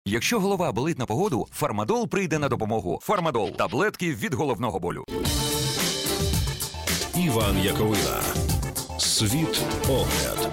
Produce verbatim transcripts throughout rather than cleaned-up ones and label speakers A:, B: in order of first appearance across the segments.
A: Якщо голова болить на погоду, Фармадол прийде на допомогу. Фармадол – таблетки від головного болю.
B: Іван Яковина. Світ огляд.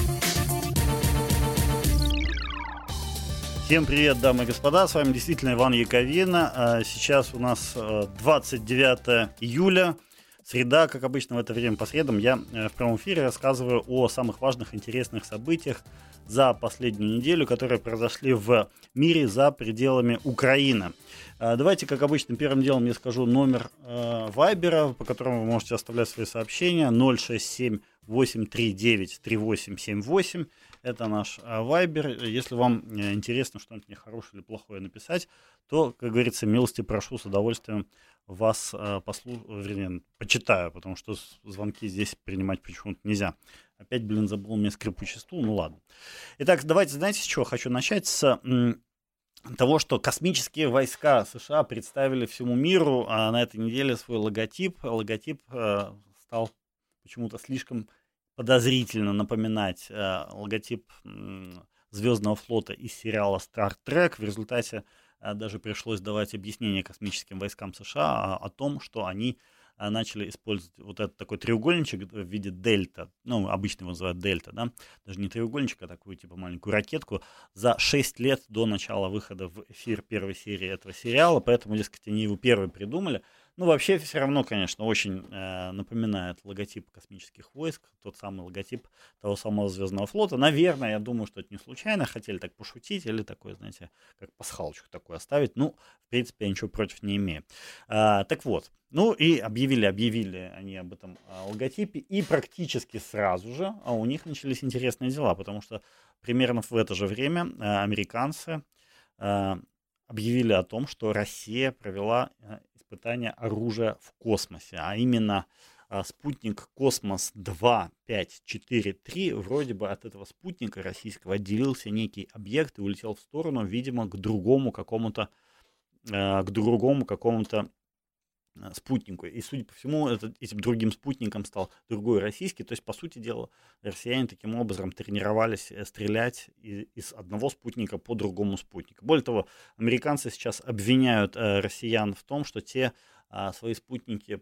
C: Всем привет, дамы и господа, с вами действительно Иван Яковина. Сейчас у нас двадцать девятое июля, среда, как обычно в это время по средам. Я в прямом эфире рассказываю о самых важных, интересных событиях за последнюю неделю, которые произошли в мире за пределами Украины. Давайте, как обычно, первым делом я скажу номер Вайбера, по которому вы можете оставлять свои сообщения: ноль шесть семь восемь три девять три восемь семь восемь. Это наш Вайбер. Если вам интересно что-нибудь мне хорошее или плохое написать, то, как говорится, милости прошу, с удовольствием вас послу... вернее, почитаю, потому что звонки здесь принимать почему-то нельзя. Опять, блин, забыл мне скрипучий стул, ну ладно. Итак, давайте, знаете, с чего хочу начать? С м, того, что космические войска США представили всему миру а на этой неделе свой логотип. Логотип э, стал почему-то слишком подозрительно напоминать э, логотип э, Звездного флота из сериала Star Trek. В результате э, даже пришлось давать объяснение космическим войскам США о, о том, что они э, начали использовать вот этот такой треугольничек в виде дельта. Ну, обычно его называют дельта, да? Даже не треугольничек, а такую типа маленькую ракетку. За шесть лет до начала выхода в эфир первой серии этого сериала. Поэтому, дескать, они его первые придумали. Ну, вообще, все равно, конечно, очень э, напоминает логотип космических войск, тот самый логотип того самого Звездного флота. Наверное, я думаю, что это не случайно, хотели так пошутить или такой, знаете, как пасхалочку такую оставить. Ну, в принципе, я ничего против не имею. А, так вот, ну и объявили, объявили они об этом а, логотипе, и практически сразу же а у них начались интересные дела, потому что примерно в это же время а, американцы а, объявили о том, что Россия провела испытание оружия в космосе, а именно а, спутник Космос-два пять четыре три. Вроде бы от этого спутника российского отделился некий объект и улетел в сторону, видимо, к другому какому-то, а, к другому какому-то спутнику. И, судя по всему, этот, этим другим спутником стал другой российский. То есть, по сути дела, россияне таким образом тренировались стрелять из, из одного спутника по другому спутнику. Более того, американцы сейчас обвиняют э, россиян в том, что те э, свои спутники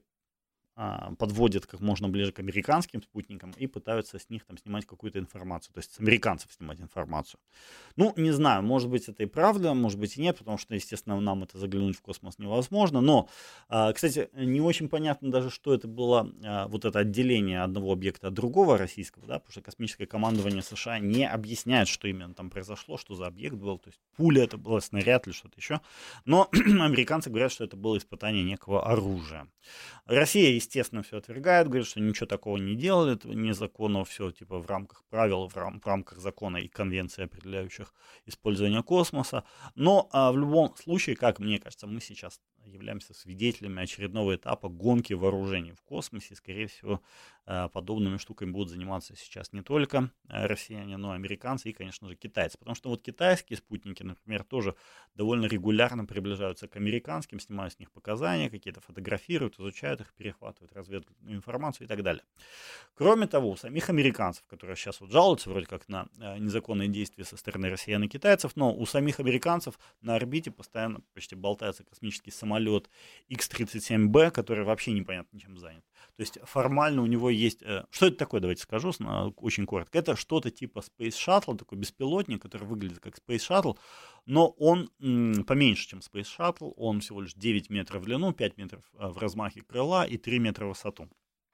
C: э, подводят как можно ближе к американским спутникам и пытаются с них там снимать какую-то информацию. То есть, с американцев снимать информацию. Ну, не знаю, может быть, это и правда, может быть, и нет, потому что, естественно, нам это заглянуть в космос невозможно. Но, кстати, не очень понятно даже, что это было, вот это отделение одного объекта от другого российского, да, потому что космическое командование США не объясняет, что именно там произошло, что за объект был, то есть пуля это была, снаряд или что-то еще. Но американцы говорят, что это было испытание некого оружия. Россия, естественно, все отвергает, говорит, что ничего такого не делали, это незаконно, все типа в рамках правил, в, рам- в рамках закона и конвенции, определяющих использование космоса. Но а, в любом случае, как мне кажется, мы сейчас являемся свидетелями очередного этапа гонки вооружений в космосе. Скорее всего, а, подобными штуками будут заниматься сейчас не только а, россияне, но и американцы и, конечно же, китайцы. Потому что вот китайские спутники, например, тоже довольно регулярно приближаются к американским, снимают с них показания, какие-то фотографируют, изучают их, перехватывают разведывательную информацию и так далее. Кроме того, у самих американцев, которые сейчас вот жалуются вроде как на а, незаконные действия со стороны россиян и китайцев, но у самих американцев на орбите постоянно почти болтается космический самолет икс тридцать семь бэ, который вообще непонятно чем занят. То есть формально у него есть... Что это такое, давайте скажу очень коротко. Это что-то типа Space Shuttle, такой беспилотник, который выглядит как Space Shuttle, но он м, поменьше, чем Space Shuttle. Он всего лишь девять метров в длину, пять метров в размахе крыла и три метра в высоту.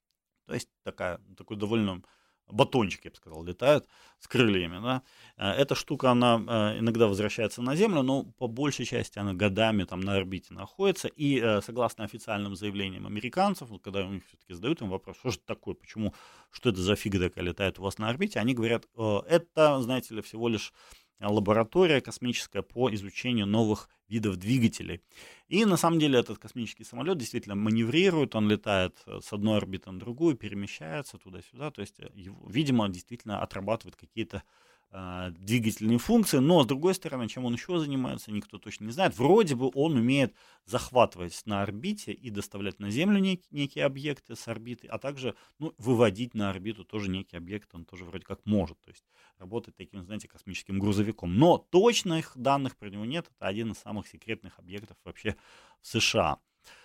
C: То есть такая, такой довольно... батончик, я бы сказал, летает с крыльями, да. Эта штука, она иногда возвращается на Землю, но по большей части она годами там на орбите находится, и согласно официальным заявлениям американцев, вот когда у них все-таки задают им вопрос, что же это такое, почему, что это за фига такая летает у вас на орбите, они говорят, это, знаете ли, всего лишь лаборатория космическая по изучению новых видов двигателей. И на самом деле этот космический самолет действительно маневрирует, он летает с одной орбиты на другую, перемещается туда-сюда, то есть, его, видимо, действительно отрабатывает какие-то э, двигательные функции, но, с другой стороны, чем он еще занимается, никто точно не знает. Вроде бы он умеет захватывать на орбите и доставлять на Землю нек- некие объекты с орбиты, а также ну, выводить на орбиту тоже некий объект, он тоже вроде как может, то есть работать таким, знаете, космическим грузовиком. Но точных данных про него нет, это один из самых секретных объектов вообще в США.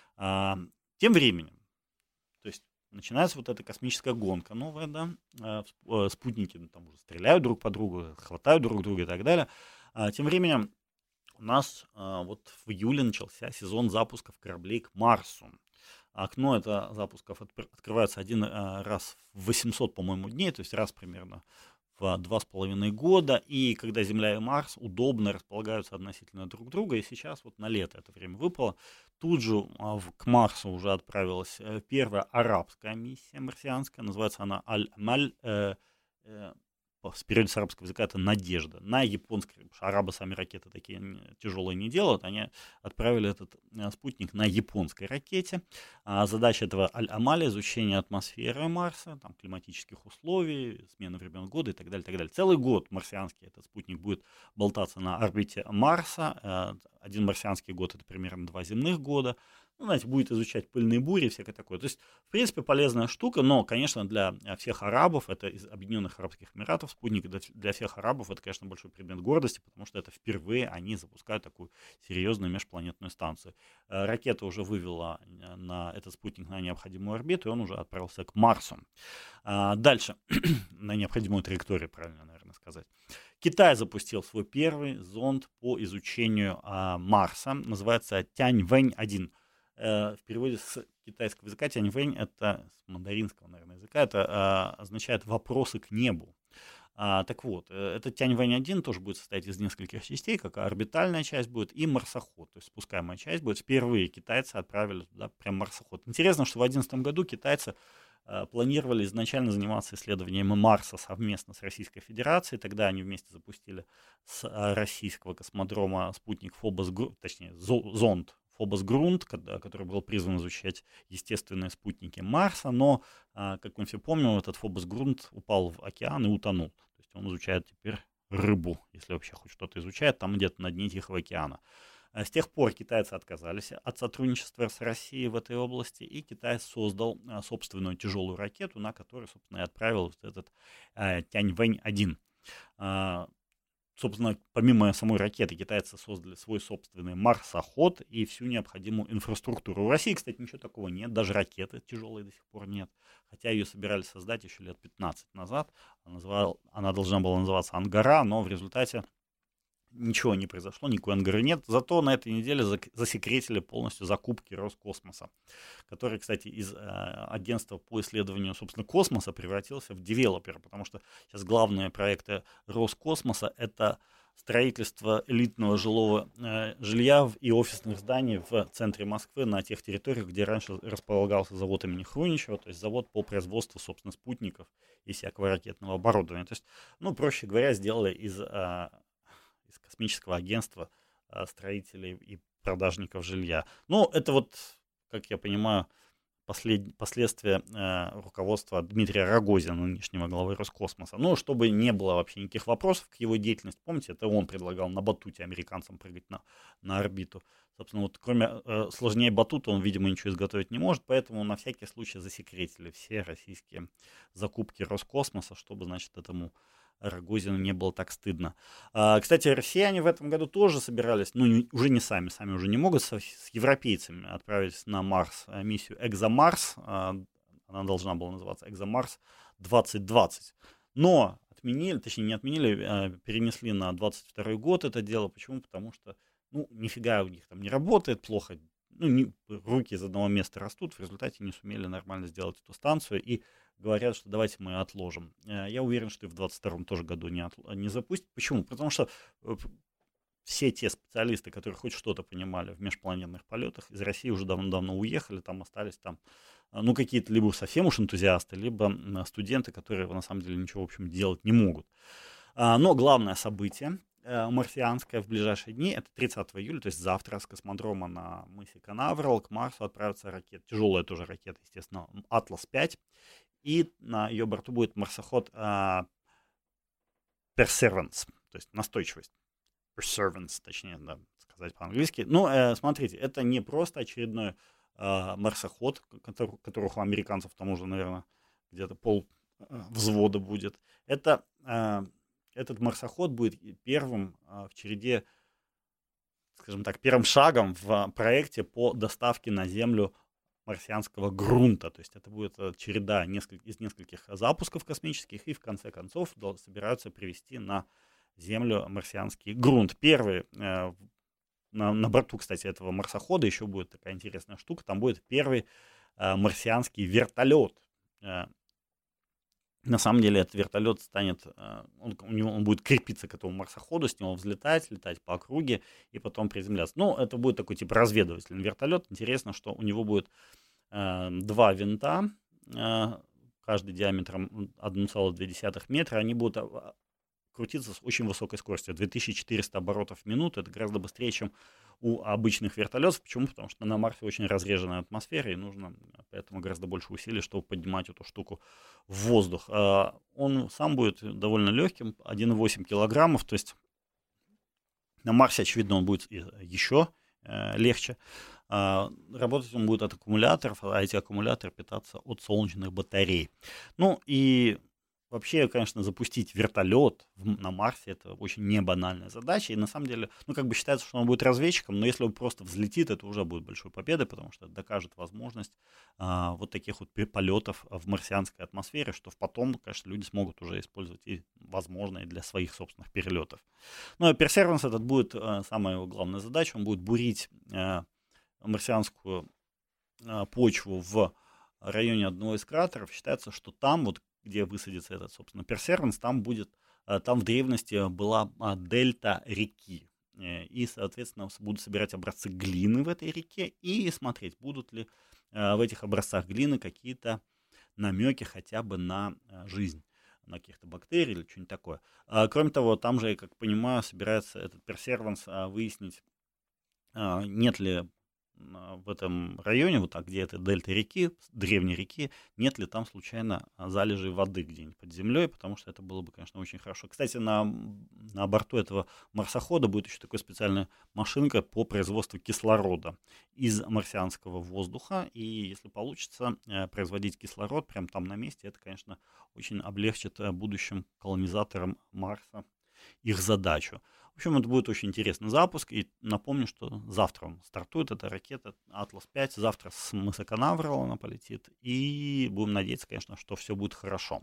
C: А, тем временем, то есть начинается вот эта космическая гонка новая, да, а, сп- спутники ну, там уже стреляют друг по другу, хватают друг друга и так далее. А, тем временем у нас а, вот в июле начался сезон запусков кораблей к Марсу. Окно это запусков отпр- открывается один а, раз в восемьсот, по-моему, дней, то есть раз примерно в два с половиной года, и когда Земля и Марс удобно располагаются относительно друг друга, и сейчас вот на лето это время выпало, тут же а, в- к Марсу уже отправилась э, первая арабская миссия марсианская, называется она Аль-Амаль, э, э, по- с переводе с арабского языка это «надежда». На японской, потому что арабы сами ракеты такие не- тяжелые не делают, они отправили этот э, спутник на японской ракете. А задача этого Аль-Амаля — изучение атмосферы Марса, там, климатических условий, смены времен года и так далее, так далее. Целый год марсианский этот спутник будет болтаться на орбите Марса. Э, Один марсианский год — это примерно два земных года. Ну, знаете, будет изучать пыльные бури и всякое такое. То есть, в принципе, полезная штука, но, конечно, для всех арабов, это из Объединенных Арабских Эмиратов, спутник для, для всех арабов, это, конечно, большой предмет гордости, потому что это впервые они запускают такую серьезную межпланетную станцию. Э, Ракета уже вывела э, на этот спутник на необходимую орбиту, и он уже отправился к Марсу. А, дальше, на необходимую траекторию, правильно, наверное, сказать. Китай запустил свой первый зонд по изучению а, Марса, называется Тяньвэнь один. Э, в переводе с китайского языка Тяньвэнь, это с мандаринского, наверное, языка, это а, означает «вопросы к небу». А, так вот, э, этот Тяньвэнь один тоже будет состоять из нескольких частей, как орбитальная часть будет и марсоход, то есть спускаемая часть будет. Впервые китайцы отправили туда прям марсоход. Интересно, что в две тысячи одиннадцатом году китайцы э, планировали изначально заниматься исследованием Марса совместно с Российской Федерацией. Тогда они вместе запустили с э, российского космодрома спутник Фобос, Гру- точнее зо- зонд Фобос Грунт, который был призван изучать естественные спутники Марса, но, а, как мы все помним, этот Фобос Грунт упал в океан и утонул. То есть он изучает теперь рыбу, если вообще хоть что-то изучает, там где-то на дне Тихого океана. А С тех пор китайцы отказались от сотрудничества с Россией в этой области, и Китай создал а, собственную тяжелую ракету, на которую, собственно, и отправил вот этот а, Тяньвэнь один. Собственно, помимо самой ракеты, китайцы создали свой собственный марсоход и всю необходимую инфраструктуру. У России, кстати, ничего такого нет, даже ракеты тяжелой до сих пор нет. Хотя ее собирались создать еще лет пятнадцать назад. Она, называл, она должна была называться «Ангара», но в результате ничего не произошло, никакой Ангары нет. Зато на этой неделе засекретили полностью закупки Роскосмоса, который, кстати, из э, агентства по исследованию, собственно, космоса превратился в девелопера, потому что сейчас главные проекты Роскосмоса — это строительство элитного жилого э, жилья и офисных зданий в центре Москвы на тех территориях, где раньше располагался завод имени Хруничева, то есть завод по производству, собственно, спутников и всякого ракетного оборудования. То есть, ну, проще говоря, сделали из... Э, из космического агентства а, строителей и продажников жилья. Ну, это вот, как я понимаю, послед... последствия э, руководства Дмитрия Рогозина, нынешнего главы Роскосмоса. Ну, чтобы не было вообще никаких вопросов к его деятельности. Помните, это он предлагал на батуте американцам прыгать на, на орбиту. Собственно, вот кроме э, сложнее батута он, видимо, ничего изготовить не может, поэтому на всякий случай засекретили все российские закупки Роскосмоса, чтобы, значит, этому Рогозину не было так стыдно. А, кстати, россияне в этом году тоже собирались, ну, не, уже не сами, сами уже не могут, с, с европейцами отправить на Марс миссию «Экзомарс». А, она должна была называться «Экзомарс двадцать двадцать». Но отменили, точнее не отменили, а перенесли на двадцать второй год это дело. Почему? Потому что, ну, нифига у них там не работает, плохо, ну, не, руки из одного места растут, в результате не сумели нормально сделать эту станцию, и говорят, что давайте мы отложим. Я уверен, что и в двадцать втором тоже году не, от, не запустят. Почему? Потому что все те специалисты, которые хоть что-то понимали в межпланетных полетах, из России уже давно-давно уехали, там остались там, ну, какие-то либо совсем уж энтузиасты, либо студенты, которые на самом деле ничего, в общем, делать не могут. Но главное событие марсианское в ближайшие дни, это тридцатого июля, то есть завтра с космодрома на мысе Канаверал к Марсу отправится ракета, тяжелая тоже ракета, естественно, Атлас пять, и на ее борту будет марсоход а, perseverance, то есть настойчивость. Perseverance, точнее, да, сказать по-английски. Ну, э, смотрите, это не просто очередной э, марсоход, который, которых у американцев там уже, наверное, где-то пол э, взвода будет. Это, э, этот марсоход будет первым э, в череде, скажем так, первым шагом в проекте по доставке на Землю марсианского грунта. То есть это будет череда несколь, из нескольких запусков космических, и в конце концов собираются привезти на Землю марсианский грунт. Первый, э, на, на борту, кстати, этого марсохода еще будет такая интересная штука, там будет первый э, марсианский вертолет. Э, на самом деле этот вертолет станет, э, он, у него, он будет крепиться к этому марсоходу, с него взлетать, летать по округе и потом приземляться. Ну, это будет такой типа разведывательный вертолет. Интересно, что у него будет э, два винта, э, каждый диаметром одна целая две десятых метра, они будут крутиться с очень высокой скоростью, две тысячи четыреста оборотов в минуту, это гораздо быстрее, чем у обычных вертолетов. Почему? Потому что на Марсе очень разреженная атмосфера, и нужно поэтому гораздо больше усилий, чтобы поднимать эту штуку в воздух. Он сам будет довольно легким, один и восемь килограммов, то есть на Марсе, очевидно, он будет еще легче. Работать он будет от аккумуляторов, а эти аккумуляторы питаться от солнечных батарей. Ну и вообще, конечно, запустить вертолет на Марсе — это очень не банальная задача. И на самом деле, ну, как бы считается, что он будет разведчиком, но если он просто взлетит, это уже будет большой победой, потому что это докажет возможность а, вот таких вот полетов в марсианской атмосфере, что потом, конечно, люди смогут уже использовать и, возможно, и для своих собственных перелетов. Ну, а Perseverance этот будет а, самая его главная задача. Он будет бурить а, марсианскую а, почву в районе одного из кратеров. Считается, что там вот, где высадится этот, собственно, Perseverance, там будет, там в древности была дельта реки. И, соответственно, будут собирать образцы глины в этой реке и смотреть, будут ли в этих образцах глины какие-то намеки хотя бы на жизнь, на каких-то бактерий или что-нибудь такое. Кроме того, там же, как понимаю, собирается этот Perseverance выяснить, нет ли в этом районе, вот так, где это дельта реки, древней реки, нет ли там случайно залежей воды где-нибудь под землей, потому что это было бы, конечно, очень хорошо. Кстати, на, на борту этого марсохода будет еще такая специальная машинка по производству кислорода из марсианского воздуха, и если получится производить кислород прямо там на месте, это, конечно, очень облегчит будущим колонизаторам Марса их задачу. В общем, это будет очень интересный запуск, и напомню, что завтра он стартует, это ракета Атлас пять, завтра с мыса Канаверал она полетит, и будем надеяться, конечно, что все будет хорошо.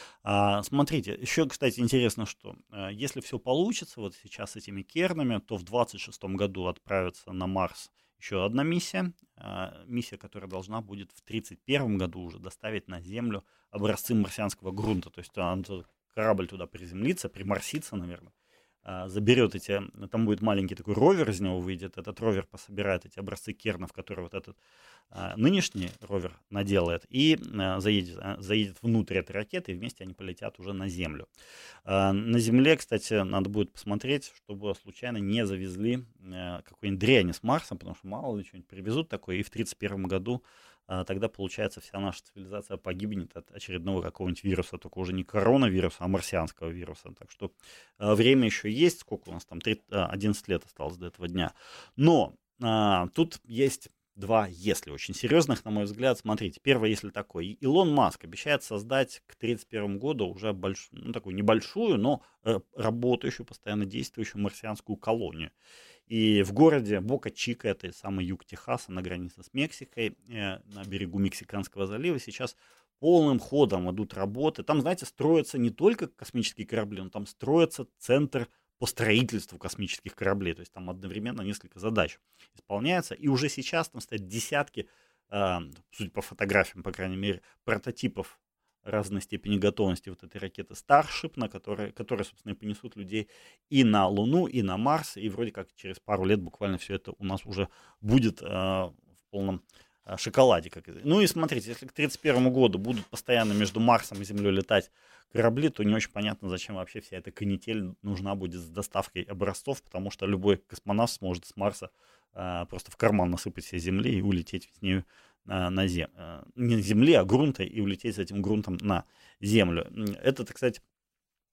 C: А, смотрите, еще, кстати, интересно, что а, если все получится, вот сейчас с этими кернами, то в двадцать шестом году отправится на Марс еще одна миссия, а, миссия, которая должна будет в тридцать первом году уже доставить на Землю образцы марсианского грунта, то есть а, корабль туда приземлится, приморсится, наверное, заберет эти, там будет маленький такой ровер, из него выйдет, этот ровер пособирает эти образцы кернов, которые вот этот а, нынешний ровер наделает, и а, заедет, а, заедет внутрь этой ракеты, и вместе они полетят уже на Землю. А, на Земле, кстати, надо будет посмотреть, чтобы случайно не завезли а, какой-нибудь дрянь с Марса, потому что мало ли что-нибудь привезут такое, и в тридцать первом году тогда, получается, вся наша цивилизация погибнет от очередного какого-нибудь вируса, только уже не коронавируса, а марсианского вируса. Так что время еще есть, сколько у нас там, одиннадцать лет осталось до этого дня. Но а, тут есть два «если» очень серьезных, на мой взгляд. Смотрите, первое «если» такое. Илон Маск обещает создать к тридцать первому году уже больш... ну, такую небольшую, но работающую, постоянно действующую марсианскую колонию. И в городе Бока-Чика, это самый юг Техаса, на границе с Мексикой, э, на берегу Мексиканского залива, сейчас полным ходом идут работы. Там, знаете, строятся не только космические корабли, но там строится центр по строительству космических кораблей. То есть там одновременно несколько задач исполняется. И уже сейчас там стоят десятки, э, судя по фотографиям, по крайней мере, прототипов разной степени готовности вот этой ракеты Starship, на которой, которые, собственно, и понесут людей и на Луну, и на Марс, и вроде как через пару лет буквально все это у нас уже будет э, в полном э, шоколаде. Как... Ну и смотрите, если к тридцать первому году будут постоянно между Марсом и Землей летать корабли, то не очень понятно, зачем вообще вся эта канитель нужна будет с доставкой образцов, потому что любой космонавт сможет с Марса э, просто в карман насыпать себе Земли и улететь с нею на зем... не земле, а грунта, и улететь с этим грунтом на Землю. Это, кстати,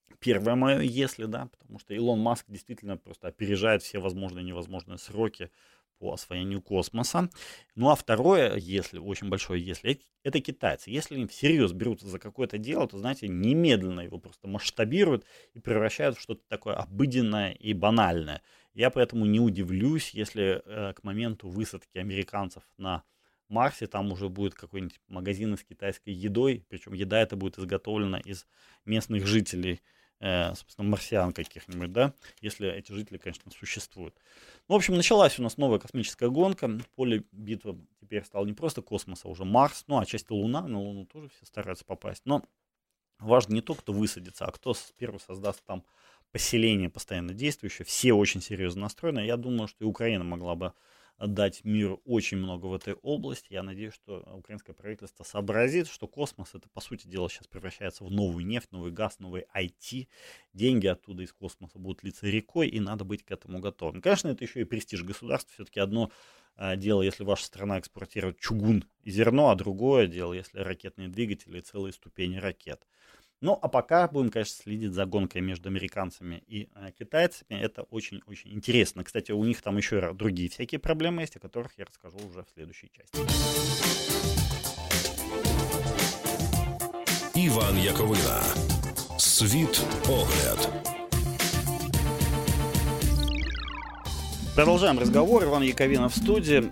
C: первое мое «если», да, потому что Илон Маск действительно просто опережает все возможные и невозможные сроки по освоению космоса. Ну а второе «если», очень большое «если», это китайцы. Если они всерьез берутся за какое-то дело, то, знаете, немедленно его просто масштабируют и превращают в что-то такое обыденное и банальное. Я поэтому не удивлюсь, если э, к моменту высадки американцев на Марсе там уже будет какой-нибудь магазин с китайской едой, причем еда эта будет изготовлена из местных жителей, э, собственно, марсиан каких-нибудь, да, если эти жители, конечно, существуют. Ну, в общем, началась у нас новая космическая гонка. Поле битвы теперь стало не просто космос, а уже Марс, ну, а часть Луна, на Луну тоже все стараются попасть. Но важно не то, кто высадится, а кто первый создаст там поселение постоянно действующее. Все очень серьезно настроены. Я думаю, что и Украина могла бы дать миру очень много в этой области. Я надеюсь, что украинское правительство сообразит, что космос, это, по сути дела, сейчас превращается в новую нефть, новый газ, новый ай ти. Деньги оттуда из космоса будут литься рекой, и надо быть к этому готовым. Конечно, это еще и престиж государства. Все-таки одно а, дело, если ваша страна экспортирует чугун и зерно, а другое дело, если ракетные двигатели и целые ступени ракет. Ну, а пока будем, конечно, следить за гонкой между американцами и э, китайцами. Это очень-очень интересно. Кстати, у них там еще другие всякие проблемы есть, о которых я расскажу уже в следующей части.
B: Іван Яковина. «Світ-огляд».
C: Продолжаем разговор. Иван Яковина в студии.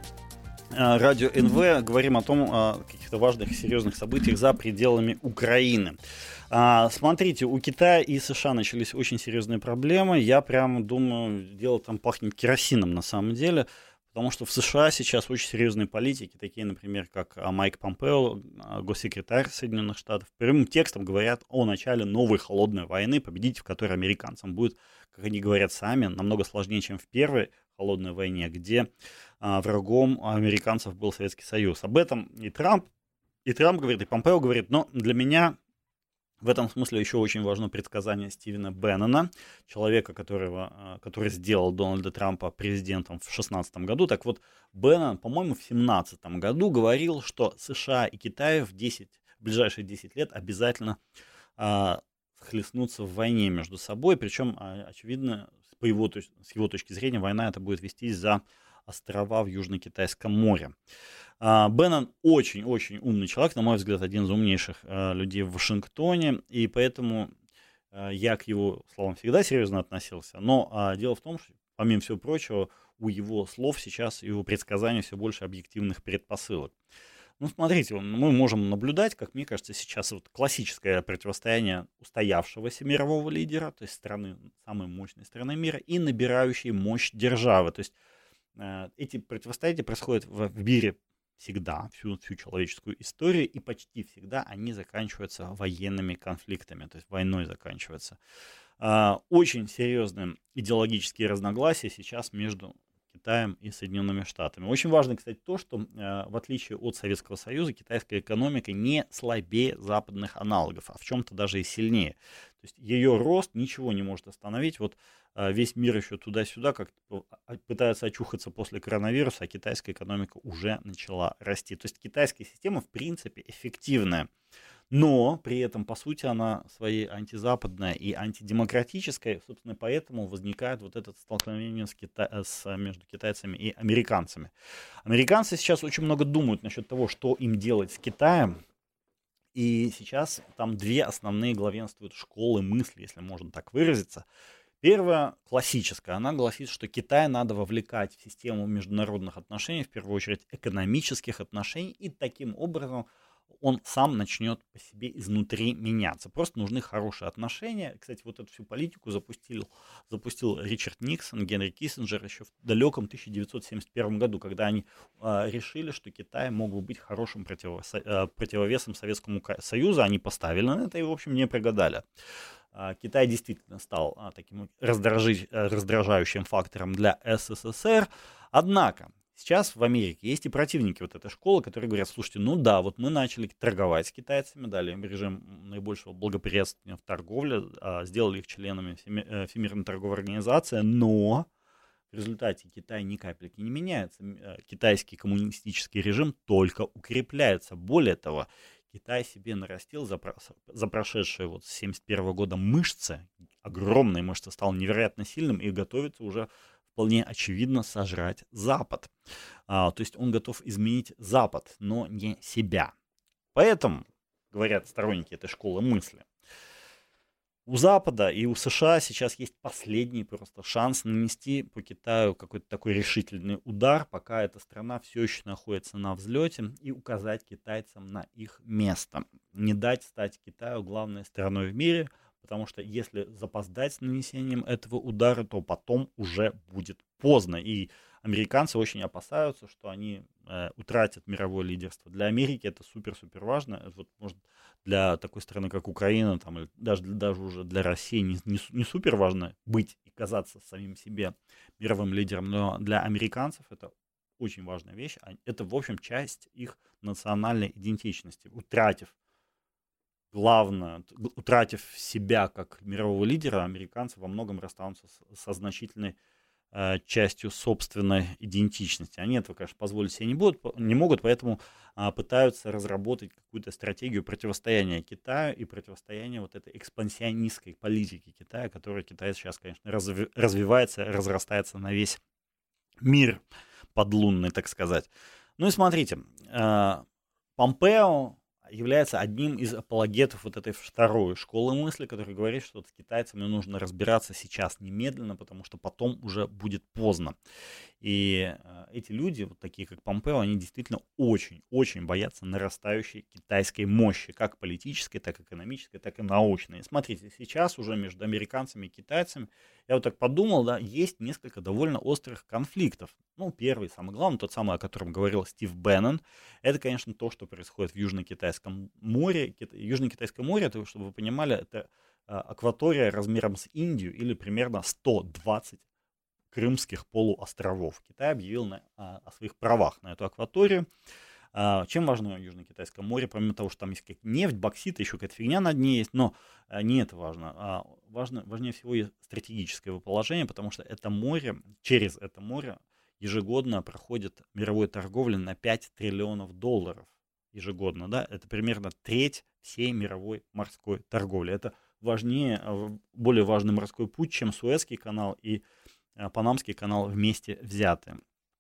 C: Радио эн вэ. Говорим о том, о каких-то важных и серьезных событиях за пределами Украины. А, смотрите, у Китая и США начались очень серьезные проблемы. Я прямо думаю, дело там пахнет керосином на самом деле. Потому что в США сейчас очень серьезные политики, такие, например, как Майк Помпео, госсекретарь Соединенных Штатов, прямым текстом говорят о начале новой холодной войны, победить в которой американцам будет, как они говорят сами, намного сложнее, чем в первой холодной войне, где а, врагом американцев был Советский Союз. Об этом и Трамп, и Трамп говорит, и Помпео говорит, но для меня в этом смысле еще очень важно предсказание Стивена Беннона, человека, которого, который сделал Дональда Трампа президентом в две тысячи шестнадцатом году. Так вот, Беннон, по-моему, в две тысячи семнадцатом году говорил, что США и Китай в, десять, в ближайшие десять лет обязательно а, схлестнутся в войне между собой. Причем, а, очевидно, по его, с его точки зрения, война эта будет вестись за острова в Южно-Китайском море. Беннон очень-очень умный человек, на мой взгляд, один из умнейших э, людей в Вашингтоне, и поэтому э, я к его словам всегда серьезно относился. Но э, дело в том, что, помимо всего прочего, у его слов сейчас и его предсказаний все больше объективных предпосылок. Ну, смотрите, мы можем наблюдать, как мне кажется, сейчас вот классическое противостояние устоявшегося мирового лидера, то есть страны, самой мощной страны мира, и набирающей мощь державы. То есть э, эти противостояния происходят в, в мире всегда, всю, всю человеческую историю, и почти всегда они заканчиваются военными конфликтами, то есть войной заканчиваются. Э, очень серьезные идеологические разногласия сейчас между Китаем и Соединенными Штатами. Очень важно, кстати, то, что э, в отличие от Советского Союза, китайская экономика не слабее западных аналогов, а в чем-то даже и сильнее. То есть ее рост ничего не может остановить. Вот э, весь мир еще туда-сюда как пытается очухаться после коронавируса, а китайская экономика уже начала расти. То есть китайская система, в принципе, эффективная. Но при этом, по сути, она своей антизападная и антидемократическая. Собственно, поэтому возникает вот это столкновение с Кита... с... между китайцами и американцами. Американцы сейчас очень много думают насчет того, что им делать с Китаем. И сейчас там две основные главенствуют школы мысли, если можно так выразиться. Первая, классическая, она гласит, что Китай надо вовлекать в систему международных отношений, в первую очередь экономических отношений, и таким образом он сам начнет по себе изнутри меняться. Просто нужны хорошие отношения. Кстати, вот эту всю политику запустил, запустил Ричард Никсон, Генри Киссинджер еще в далеком тысяча девятьсот семьдесят первом году, когда они э, решили, что Китай мог бы быть хорошим противовес, э, противовесом Советскому Союзу. Они поставили на это и, в общем, не прогадали. Э, Китай действительно стал э, таким раздражи, э, раздражающим фактором для эс эс эс эр. Однако, сейчас в Америке есть и противники вот этой школы, которые говорят, слушайте, ну да, вот мы начали торговать с китайцами, дали им режим наибольшего благоприятствования в торговле, сделали их членами Всемирной торговой организации, но в результате Китай ни капельки не меняется. Китайский коммунистический режим только укрепляется. Более того, Китай себе нарастил за, про- за прошедшие вот с семьдесят первого года мышцы, огромные мышцы, стал невероятно сильным и готовится уже вполне очевидно сожрать Запад. А, то есть он готов изменить Запад, но не себя. Поэтому, говорят сторонники этой школы мысли, у Запада и у США сейчас есть последний просто шанс нанести по Китаю какой-то такой решительный удар, пока эта страна все еще находится на взлете, и указать китайцам на их место. Не дать стать Китаю главной страной в мире, потому что если запоздать с нанесением этого удара, то потом уже будет поздно. И американцы очень опасаются, что они э, утратят мировое лидерство. Для Америки это супер-супер важно. Это вот, может, для такой страны, как Украина, там, или даже, даже уже для России не, не, не супер важно быть и казаться самим себе мировым лидером, но для американцев это очень важная вещь. Это, в общем, часть их национальной идентичности. Утратив главное, утратив себя как мирового лидера, американцы во многом расстанутся со значительной э, частью собственной идентичности. Они этого, конечно, позволить себе не, будут, не могут, поэтому э, пытаются разработать какую-то стратегию противостояния Китаю и противостояния вот этой экспансионистской политики Китая, которая Китай сейчас, конечно, разви- развивается, разрастается на весь мир подлунный, так сказать. Ну и смотрите, э, Помпео является одним из апологетов вот этой второй школы мысли, который говорит, что вот с китайцами нужно разбираться сейчас немедленно, потому что потом уже будет поздно. И э, эти люди, вот такие как Помпео, они действительно очень-очень боятся нарастающей китайской мощи, как политической, так и экономической, так и научной. И смотрите, сейчас уже между американцами и китайцами, я вот так подумал, да, есть несколько довольно острых конфликтов. Ну, первый, самый главный, тот самый, о котором говорил Стив Беннон, это, конечно, то, что происходит в Южно-Китайском море. Южно-Китайское море, это, чтобы вы понимали, это э, акватория размером с Индию или примерно сто двадцать крымских полуостровов. Китай объявил на, а, о своих правах на эту акваторию. А, чем важно Южно-Китайское море? Помимо того, что там есть какая-то нефть, боксит, еще какая-то фигня на дне есть, но а, не это важно. А, важно. Важнее всего и стратегическое его положение, потому что это море, через это море ежегодно проходит мировой торговля на пять триллионов долларов. Ежегодно, да, это примерно треть всей мировой морской торговли. Это важнее, более важный морской путь, чем Суэцкий канал и Панамский канал вместе взяты.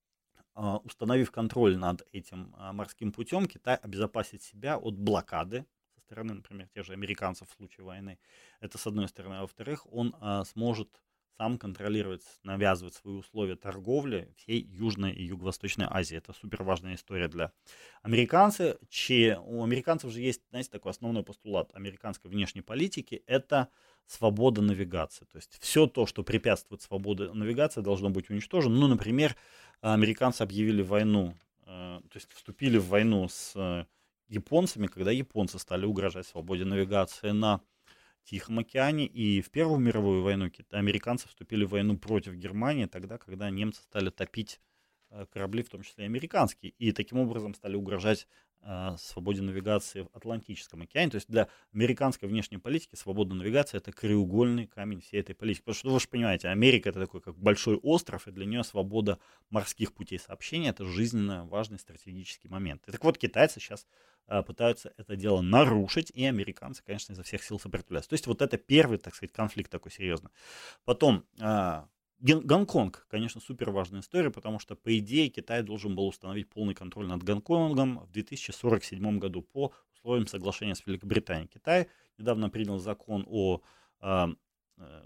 C: Установив контроль над этим морским путем, Китай обезопасит себя от блокады со стороны, например, тех же американцев в случае войны. Это с одной стороны. А во-вторых, он сможет сам контролировать, навязывать свои условия торговли всей Южной и Юго-Восточной Азии. Это супер важная история для американцев. Че, у американцев же есть, знаете, такой основной постулат американской внешней политики – это свобода навигации. То есть все то, что препятствует свободе навигации, должно быть уничтожено. Ну, например, американцы объявили войну, то есть вступили в войну с японцами, когда японцы стали угрожать свободе навигации на Тихом океане, и в Первую мировую войну американцы вступили в войну против Германии тогда, когда немцы стали топить корабли, в том числе и американские, и таким образом стали угрожать э, свободе навигации в Атлантическом океане. То есть для американской внешней политики свобода навигации — это краеугольный камень всей этой политики. Потому что, вы же понимаете, Америка — это такой как большой остров, и для нее свобода морских путей сообщения — это жизненно важный стратегический момент. И так вот, китайцы сейчас э, пытаются это дело нарушить, и американцы, конечно, изо всех сил сопротивляются. То есть вот это первый, так сказать, конфликт такой серьезный. Потом э, Гонконг, конечно, супер важная история, потому что, по идее, Китай должен был установить полный контроль над Гонконгом в две тысячи сорок седьмом году по условиям соглашения с Великобританией. Китай недавно принял закон о э, э,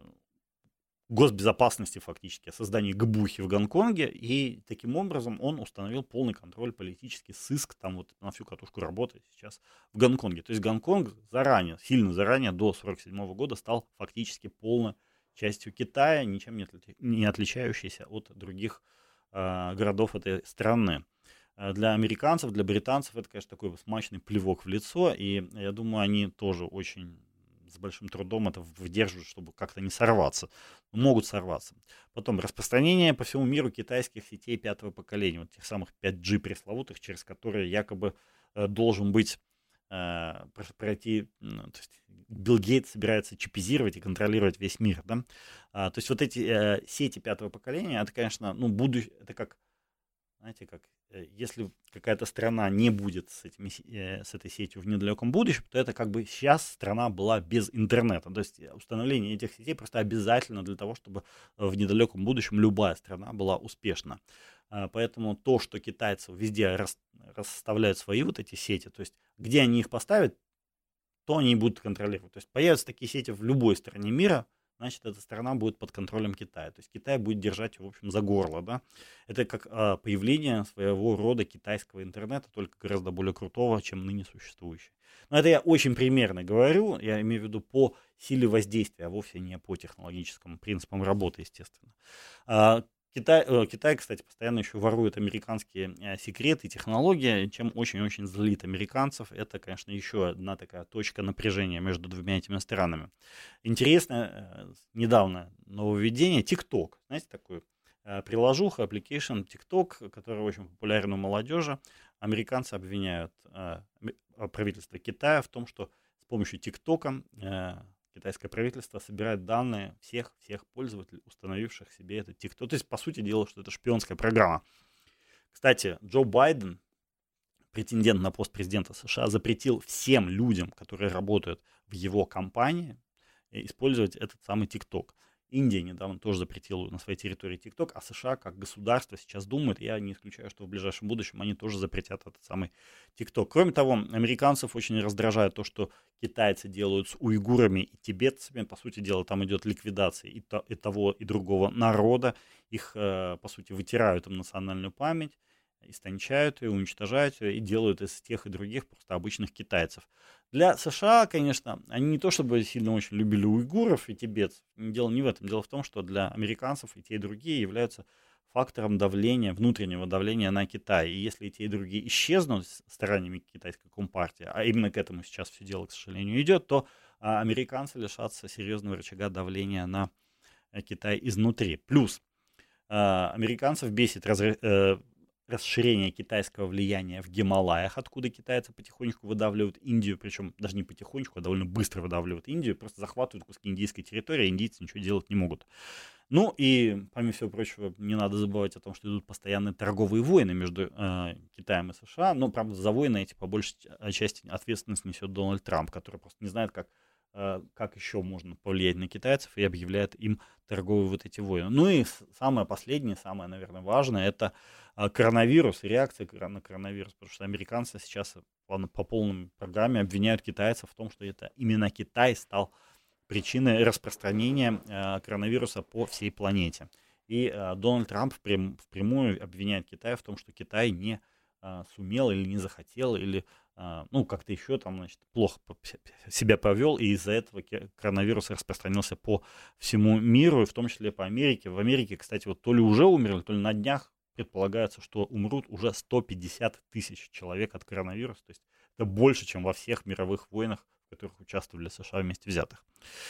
C: госбезопасности, фактически, о создании ГБУХи в Гонконге, и таким образом он установил полный контроль, политический сыск, там вот на всю катушку работает сейчас в Гонконге. То есть Гонконг заранее, сильно заранее, до сорок седьмого года стал фактически полно частью Китая, ничем не, отли- не отличающейся от других э, городов этой страны. Э, для американцев, для британцев это, конечно, такой смачный плевок в лицо, и я думаю, они тоже очень с большим трудом это выдерживают, чтобы как-то не сорваться. Могут сорваться. Потом распространение по всему миру китайских сетей пятого поколения, вот тех самых пять джи пресловутых, через которые якобы э, должен быть э, пройти, ну, то есть Билл Гейтс собирается чипизировать и контролировать весь мир, да? А, то есть вот эти э, сети пятого поколения, это, конечно, ну, будущее, это как знаете, как если какая-то страна не будет с, этими, с этой сетью в недалеком будущем, то это как бы сейчас страна была без интернета. То есть установление этих сетей просто обязательно для того, чтобы в недалеком будущем любая страна была успешна. Поэтому то, что китайцы везде рас, расставляют свои вот эти сети, то есть где они их поставят, то они и будут контролировать. То есть появятся такие сети в любой стране мира, значит, эта страна будет под контролем Китая. То есть Китай будет держать, в общем, за горло. Да? Это как а, появление своего рода китайского интернета, только гораздо более крутого, чем ныне существующий. Но это я очень примерно говорю, я имею в виду по силе воздействия, а вовсе не по технологическим принципам работы, естественно. А, Китай, э, Китай, кстати, постоянно еще ворует американские э, секреты и технологии, чем очень-очень злит американцев. Это, конечно, еще одна такая точка напряжения между двумя этими странами. Интересное э, недавно нововведение TikTok. Знаете, такой э, приложуха, application TikTok, который очень популярен у молодежи. Американцы обвиняют э, правительство Китая в том, что с помощью TikTok э, китайское правительство собирает данные всех-всех пользователей, установивших себе этот TikTok. То есть, по сути дела, что это шпионская программа. Кстати, Джо Байден, претендент на пост президента США, запретил всем людям, которые работают в его компании, использовать этот самый TikTok. Индия недавно тоже запретила на своей территории TikTok, а США как государство сейчас думает, я не исключаю, что в ближайшем будущем они тоже запретят этот самый TikTok. Кроме того, американцев очень раздражает то, что китайцы делают с уйгурами и тибетцами. По сути дела, там идет ликвидация и, то, и того, и другого народа. Их, по сути, вытирают им национальную память, истончают ее, уничтожают ее и делают из тех и других просто обычных китайцев. Для США, конечно, они не то чтобы сильно очень любили уйгуров и тибетцев. Дело не в этом. Дело в том, что для американцев и те, и другие являются фактором давления, внутреннего давления на Китай. И если и те, и другие исчезнут стараниями китайской компартии, а именно к этому сейчас все дело, к сожалению, идет, то а, американцы лишатся серьезного рычага давления на а, Китай изнутри. Плюс а, американцев бесит разre- э, расширение китайского влияния в Гималаях, откуда китайцы потихонечку выдавливают Индию, причем даже не потихонечку, а довольно быстро выдавливают Индию, просто захватывают куски индийской территории, а индийцы ничего делать не могут. Ну и, помимо всего прочего, не надо забывать о том, что идут постоянные торговые войны между э, Китаем и США, но, правда, за войны эти по большей части ответственность несет Дональд Трамп, который просто не знает, как как еще можно повлиять на китайцев, и объявляет им торговые вот эти войны. Ну и самое последнее, самое, наверное, важное, это коронавирус, реакция на коронавирус, потому что американцы сейчас по полной программе обвиняют китайцев в том, что это именно Китай стал причиной распространения коронавируса по всей планете. И Дональд Трамп впрямую обвиняет Китай в том, что Китай не сумел или не захотел, или ну, как-то еще там, значит, плохо себя повел, и из-за этого коронавирус распространился по всему миру, и в том числе по Америке. В Америке, кстати, вот то ли уже умерли, то ли на днях предполагается, что умрут уже сто пятьдесят тысяч человек от коронавируса. То есть это больше, чем во всех мировых войнах, в которых участвовали США вместе взятых.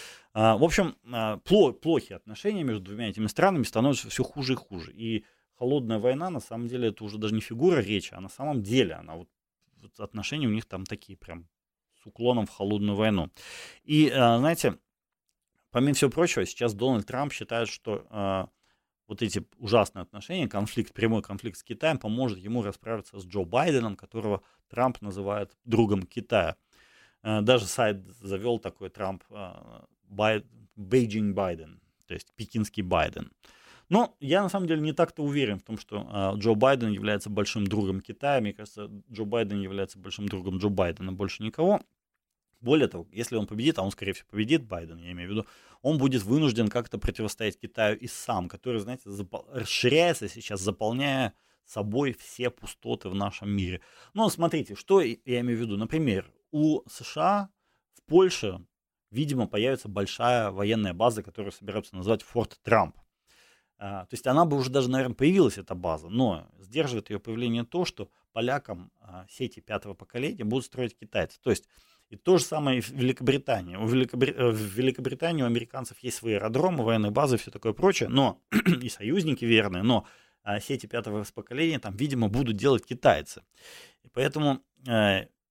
C: В общем, плохие отношения между двумя этими странами становятся все хуже и хуже. И холодная война, на самом деле, это уже даже не фигура речи, а на самом деле она вот отношения у них там такие прям с уклоном в холодную войну. И, знаете, помимо всего прочего, сейчас Дональд Трамп считает, что а, вот эти ужасные отношения, конфликт, прямой конфликт с Китаем поможет ему расправиться с Джо Байденом, которого Трамп называет другом Китая. А, даже сайт завел такой Трамп а, Бай, Beijing Байден, то есть пекинский Байден. Но я на самом деле не так-то уверен в том, что э, Джо Байден является большим другом Китая. Мне кажется, Джо Байден является большим другом Джо Байдена, больше никого. Более того, если он победит, а он, скорее всего, победит, Байден, я имею в виду, он будет вынужден как-то противостоять Китаю и сам, который, знаете, запол- расширяется сейчас, заполняя собой все пустоты в нашем мире. Ну, смотрите, что я имею в виду. Например, у США в Польше, видимо, появится большая военная база, которую собираются назвать Форт Трамп. Uh, то есть она бы уже даже, наверное, появилась, эта база, но сдерживает ее появление то, что полякам uh, сети пятого поколения будут строить китайцы. То есть и то же самое и в Великобритании. У Великобри... В Великобритании у американцев есть свои аэродромы, военные базы и все такое прочее, но и союзники верные, но uh, сети пятого поколения там, видимо, будут делать китайцы. И поэтому uh,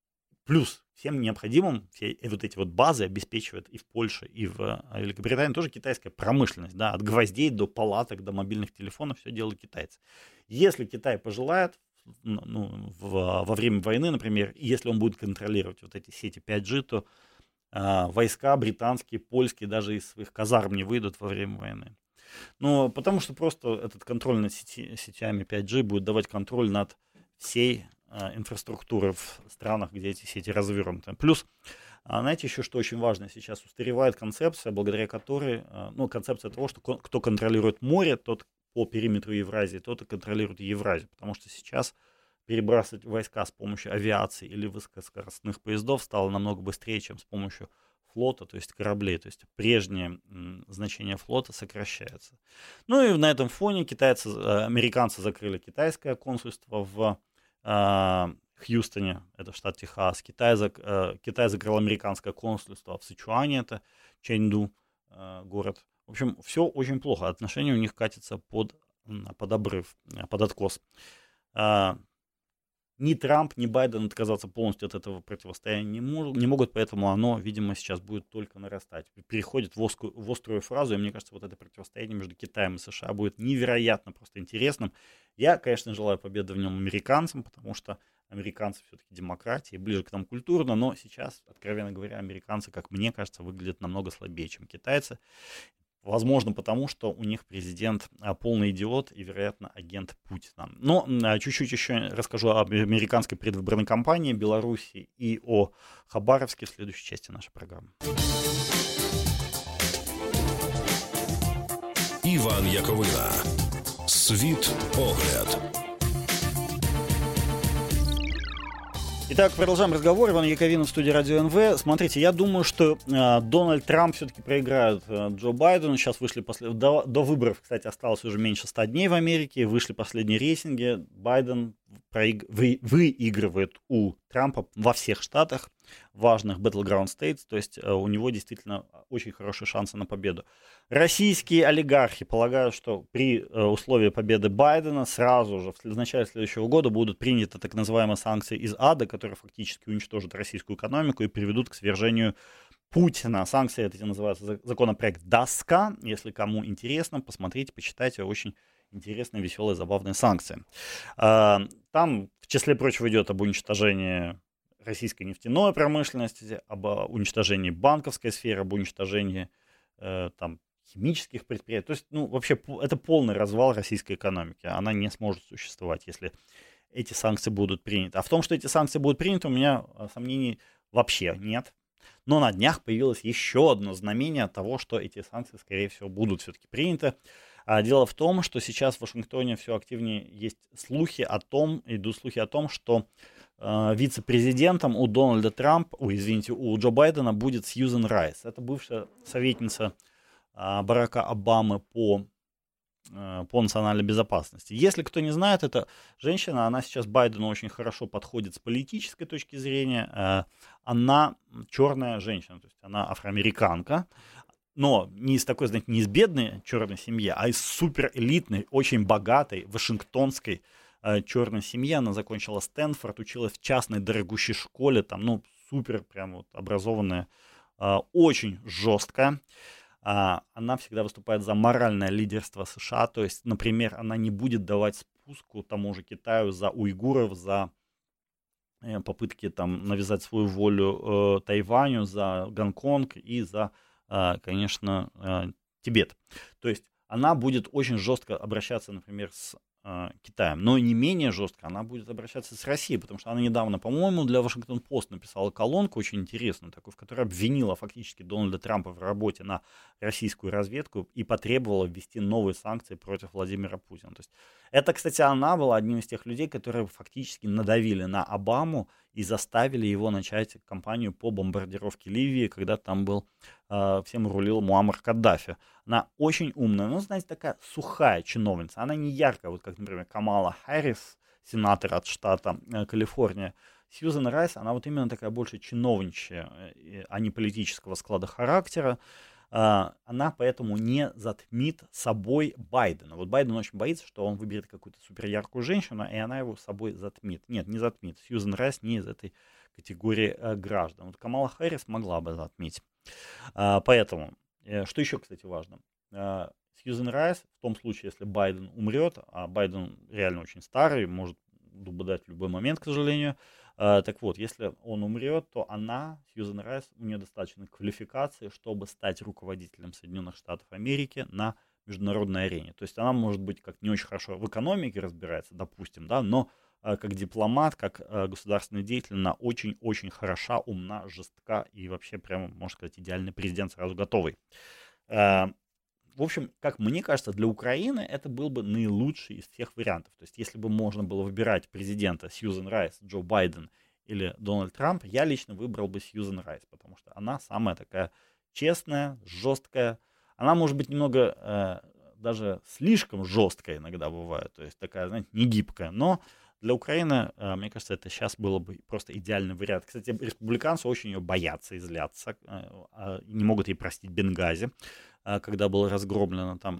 C: плюс всем необходимым все вот эти вот базы обеспечивает и в Польше, и в Великобритании тоже китайская промышленность, да, от гвоздей до палаток, до мобильных телефонов все делают китайцы. Если Китай пожелает, ну, в, во время войны, например, если он будет контролировать вот эти сети пять джи, то а, войска британские, польские даже из своих казарм не выйдут во время войны. Ну, потому что просто этот контроль над сети, сетями пять джи будет давать контроль над всей инфраструктуры в странах, где эти сети развернуты. Плюс, знаете, еще что очень важно, сейчас устаревает концепция, благодаря которой, ну, концепция того, что кто контролирует море, тот по периметру Евразии, тот и контролирует Евразию, потому что сейчас перебрасывать войска с помощью авиации или высокоскоростных поездов стало намного быстрее, чем с помощью флота, то есть кораблей, то есть прежнее м, значение флота сокращается. Ну и на этом фоне китайцы, американцы закрыли китайское консульство в Хьюстоне, это штат Техас. Китай, зак, Китай закрыл американское консульство в Сычуане, это Чэньду город. В общем, все очень плохо. Отношения у них катятся под, под обрыв, под откос. Ни Трамп, ни Байден отказаться полностью от этого противостояния не, мож, не могут, поэтому оно, видимо, сейчас будет только нарастать. Переходит в, оску, в острую фразу, и мне кажется, вот это противостояние между Китаем и США будет невероятно просто интересным. Я, конечно, желаю победы в нем американцам, потому что американцы все-таки демократии, ближе к нам культурно, но сейчас, откровенно говоря, американцы, как мне кажется, выглядят намного слабее, чем китайцы. Возможно, потому что у них президент а, полный идиот и, вероятно, агент Путина. Но а, чуть-чуть еще расскажу об американской предвыборной кампании Беларуси и о Хабаровске в следующей части нашей программы.
B: Іван Яковина. Світ огляд.
C: Итак, продолжаем разговор. Иван Яковина в студии Радио эн вэ. Смотрите, я думаю, что э, Дональд Трамп все-таки проиграет э, Джо Байдену. Сейчас вышли послед... до, до выборов, кстати, осталось уже меньше ста дней в Америке. Вышли последние рейтинги. Байден проиг... вы... выигрывает у Трампа во всех штатах, важных battleground states. То есть э, у него действительно очень хорошие шансы на победу. Российские олигархи полагают, что при э, условии победы Байдена сразу же в начале следующего года будут приняты так называемые санкции из ада, которые фактически уничтожат российскую экономику и приведут к свержению Путина. Санкции эти называются законопроект даска. Если кому интересно, посмотрите, почитайте. Очень интересные, веселые, забавные санкции. Э, там, в числе прочего, идет об уничтожении российской нефтяной промышленности, об уничтожении банковской сферы, об уничтожении э, там, химических предприятий. То есть, ну, вообще, это полный развал российской экономики. Она не сможет существовать, если эти санкции будут приняты. А в том, что эти санкции будут приняты, у меня сомнений вообще нет. Но на днях появилось еще одно знамение того, что эти санкции, скорее всего, будут все-таки приняты. А дело в том, что сейчас в Вашингтоне все активнее есть слухи о том, идут слухи о том, что э, вице-президентом у Дональда Трампа, ой, извините, у Джо Байдена будет Сьюзен Райс. Это бывшая советница Барака Обамы по, по национальной безопасности. Если кто не знает, эта женщина, она сейчас Байдену очень хорошо подходит с политической точки зрения. Она черная женщина, то есть она афроамериканка, но не из такой, знаете, не из бедной черной семьи, а из суперэлитной, очень богатой, вашингтонской черной семьи. Она закончила Стэнфорд, училась в частной дорогущей школе, там, ну, супер прям вот образованная, очень жесткая. Она всегда выступает за моральное лидерство США, то есть, например, она не будет давать спуску тому же Китаю за уйгуров, за попытки там навязать свою волю э, Тайваню, за Гонконг и за, э, конечно, э, Тибет. То есть она будет очень жестко обращаться, например, с э, Китаем, но не менее жестко она будет обращаться с Россией, потому что она недавно, по-моему, для Washington Post написала колонку очень интересную, такую, в которой обвинила фактически Дональда Трампа в работе на российскую разведку и потребовала ввести новые санкции против Владимира Путина. То есть это, кстати, она была одним из тех людей, которые фактически надавили на Обаму и заставили его начать кампанию по бомбардировке Ливии, когда там был, э, всем рулил Муаммар Каддафи. Она очень умная, но, знаете, такая сухая чиновница. Она не яркая, вот как, например, Камала Харрис, сенатор от штата э, Калифорния. Сьюзен Райс, она вот именно такая больше чиновничья, э, а не политического склада характера. она поэтому не затмит собой Байдена. Вот Байден очень боится, что он выберет какую-то суперяркую женщину, и она его собой затмит. Нет, не затмит. Сьюзен Райс не из этой категории граждан. Вот Камала Харрис могла бы затмить. Поэтому, что еще, кстати, важно. Сьюзен Райс, в том случае, если Байден умрет, а Байден реально очень старый, может дубу дать в любой момент, к сожалению. Uh, так вот, если он умрет, то она, Сьюзен Райс, у нее достаточно квалификации, чтобы стать руководителем Соединенных Штатов Америки на международной арене. То есть она может быть как не очень хорошо в экономике разбирается, допустим, да, но uh, как дипломат, как uh, государственный деятель, она очень-очень хороша, умна, жестка и вообще прямо, можно сказать, идеальный президент сразу готовый. Uh, В общем, как мне кажется, для Украины это был бы наилучший из всех вариантов. То есть, если бы можно было выбирать президента Сьюзен Райс, Джо Байден или Дональд Трамп, я лично выбрал бы Сьюзен Райс, потому что она самая такая честная, жесткая. Она может быть немного э, даже слишком жесткая иногда бывает, то есть такая, знаете, не гибкая, но для Украины, э, мне кажется, это сейчас было бы просто идеальный вариант. Кстати, республиканцы очень ее боятся и злятся, э, э, не могут ей простить Бенгази, когда было разгромлено там,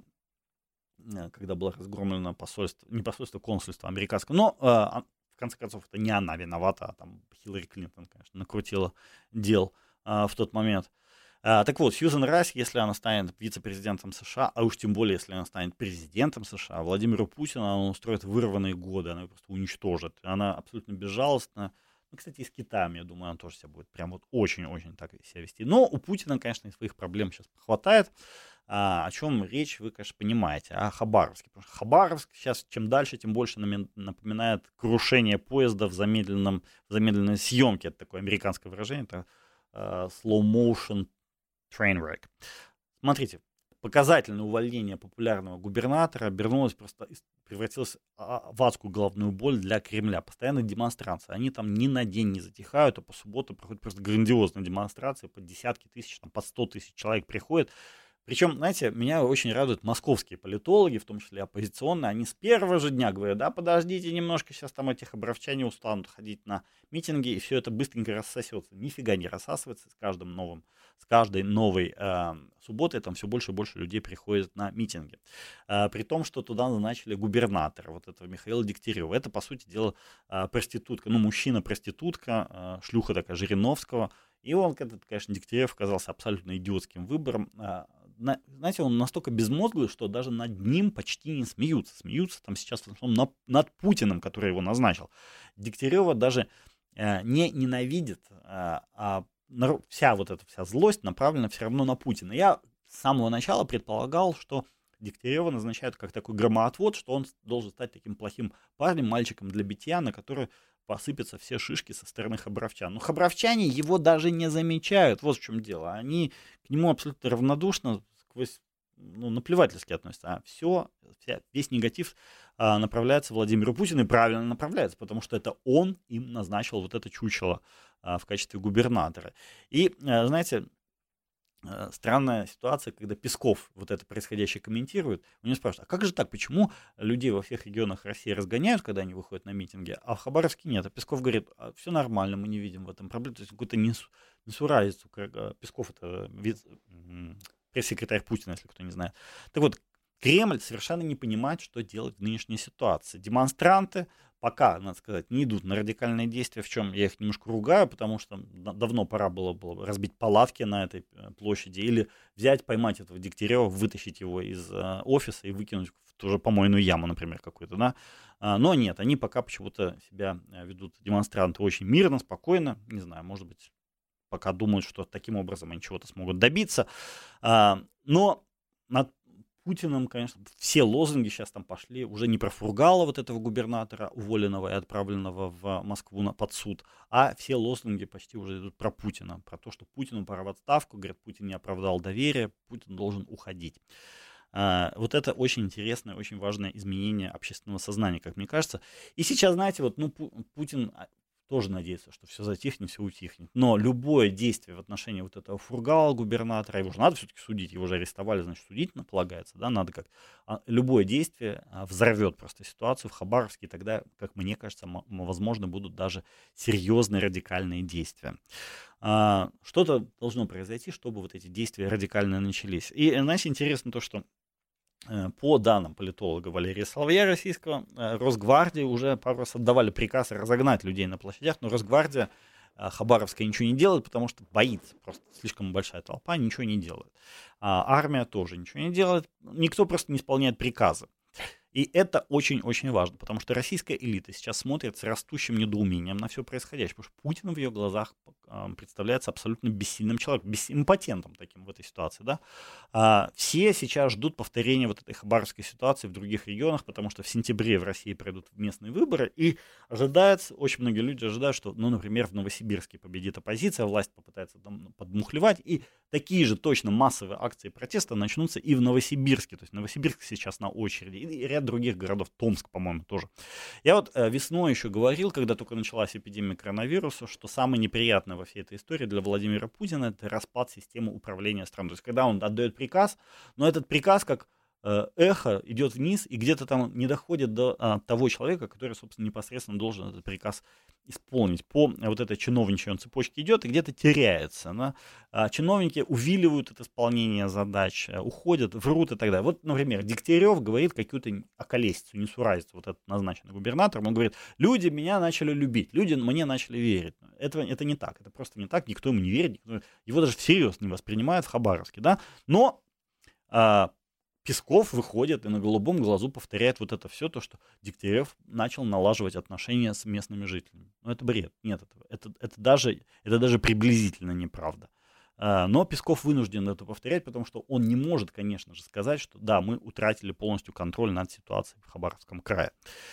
C: когда было разгромлено посольство, не посольство, консульство американское. Но, в конце концов, это не она виновата, а там Хиллари Клинтон, конечно, накрутила дел в тот момент. Так вот, Сьюзен Райс, если она станет вице-президентом США, а уж тем более, если она станет президентом США, Владимиру Путину она устроит вырванные годы, она его просто уничтожит. Она абсолютно безжалостна. Ну, кстати, и с Китаем, я думаю, она тоже себя будет прям вот очень-очень так себя вести. Но у Путина, конечно, и своих проблем сейчас хватает. А, о чем речь, вы, конечно, понимаете. О Хабаровске. Потому что Хабаровск сейчас чем дальше, тем больше напоминает крушение поезда в, замедленном, в замедленной съемке. Это такое американское выражение. Это uh, slow motion train wreck. Смотрите. Показательное увольнение популярного губернатора обернулось просто, превратилось в адскую головную боль для Кремля. Постоянные демонстрации. Они там ни на день не затихают, а по субботу проходят просто грандиозные демонстрации. По десятки тысяч, там, по сто тысяч человек приходят. Причем, знаете, меня очень радуют московские политологи, в том числе оппозиционные. Они с первого же дня говорят, да, подождите немножко, сейчас там этих обровчане устанут ходить на митинги, и все это быстренько рассосется. Нифига не рассасывается с каждым новым, с каждой новой э, субботой там все больше и больше людей приходят на митинги. Э, при том, что туда назначили губернатора, вот этого Михаила Дегтярева. Это, по сути дела, э, проститутка, ну, мужчина-проститутка, э, шлюха такая Жириновского. И он, этот, конечно, Дегтярев оказался абсолютно идиотским выбором. На, знаете, он настолько безмозглый, что даже над ним почти не смеются. Смеются там сейчас в основном над, над Путиным, который его назначил. Дегтярева даже э, не ненавидит, э, а на, вся вот эта вся злость направлена все равно на Путина. Я с самого начала предполагал, что Дегтярева назначают как такой громоотвод, что он должен стать таким плохим парнем, мальчиком для битья, на который посыпятся все шишки со стороны хабаровчан. Но хабаровчане его даже не замечают. Вот в чем дело. Они к нему абсолютно равнодушно, сквозь, ну, наплевательски относятся. А все, вся, весь негатив а, направляется Владимиру Путину, и правильно направляется, потому что это он им назначил вот это чучело а, в качестве губернатора. И, а, знаете, странная ситуация, когда Песков вот это происходящее комментирует, у него спрашивают, а как же так, почему людей во всех регионах России разгоняют, когда они выходят на митинги, а в Хабаровске нет? А Песков говорит, а все нормально, мы не видим в этом проблем. То есть какую-то несуразицу. Песков это пресс-секретарь Путина, если кто не знает. Так вот, Кремль совершенно не понимает, что делать в нынешней ситуации. Демонстранты пока, надо сказать, не идут на радикальные действия, в чем я их немножко ругаю, потому что давно пора было, было разбить палатки на этой площади или взять, поймать этого Дегтярева, вытащить его из э, офиса и выкинуть в ту же помойную яму, например, какую-то, да. А, но нет, они пока почему-то себя ведут, демонстранты, очень мирно, спокойно, не знаю, может быть, пока думают, что таким образом они чего-то смогут добиться. А, но над Путиным, конечно, все лозунги сейчас там пошли, уже не про Фургала, вот этого губернатора, уволенного и отправленного в Москву на, под суд, а все лозунги почти уже идут про Путина, про то, что Путину пора в отставку, говорят, Путин не оправдал доверие, Путин должен уходить. А, вот это очень интересное, очень важное изменение общественного сознания, как мне кажется. И сейчас, знаете, вот, ну, Путин тоже надеется, что все затихнет, все утихнет. Но любое действие в отношении вот этого Фургала, губернатора, его же надо все-таки судить, его же арестовали, значит, судить полагается, да, надо как. А любое действие а, взорвет просто ситуацию в Хабаровске, и тогда, как мне кажется, м- возможно, будут даже серьезные радикальные действия. А, что-то должно произойти, чтобы вот эти действия радикальные начались. И, знаете, интересно то, что по данным политолога Валерия Соловья российского, Росгвардии уже пару раз отдавали приказ разогнать людей на площадях, но Росгвардия Хабаровская ничего не делает, потому что боится, просто слишком большая толпа, ничего не делает. А армия тоже ничего не делает, никто просто не исполняет приказы. И это очень-очень важно, потому что российская элита сейчас смотрит с растущим недоумением на все происходящее, потому что Путин в ее глазах э, представляется абсолютно бессильным человеком, импотентом таким в этой ситуации. Да? А, все сейчас ждут повторения вот этой хабаровской ситуации в других регионах, потому что в сентябре в России пройдут местные выборы, и ожидается, очень многие люди ожидают, что, ну, например, в Новосибирске победит оппозиция, власть попытается там подмухлевать, и такие же точно массовые акции протеста начнутся и в Новосибирске. То есть Новосибирск сейчас на очереди, и ряд других городов, Томск, по-моему, тоже. Я вот э, весной еще говорил, когда только началась эпидемия коронавируса, что самое неприятное во всей этой истории для Владимира Путина — это распад системы управления страной. То есть когда он отдает приказ, но этот приказ как э, эхо идет вниз и где-то там не доходит до э, того человека, который, собственно, непосредственно должен этот приказ исполнить. По вот этой чиновничьей цепочке идет и где-то теряется. Да? А чиновники увиливают от исполнения задач, уходят, врут и так далее. Вот, например, Дегтярев говорит какую-то околесицу, несуразицу, вот этот назначенный губернатором. Он говорит: люди меня начали любить, люди мне начали верить. Это, это не так, это просто не так, никто ему не верит, никто, его даже всерьез не воспринимают в Хабаровске. Да? Но а, Песков выходит и на голубом глазу повторяет вот это все, то, что Дегтярев начал налаживать отношения с местными жителями. Но это бред. Нет этого. Это, это, даже, это даже приблизительно неправда. Но Песков вынужден это повторять, потому что он не может, конечно же, сказать, что да, мы утратили полностью контроль над ситуацией в Хабаровском крае.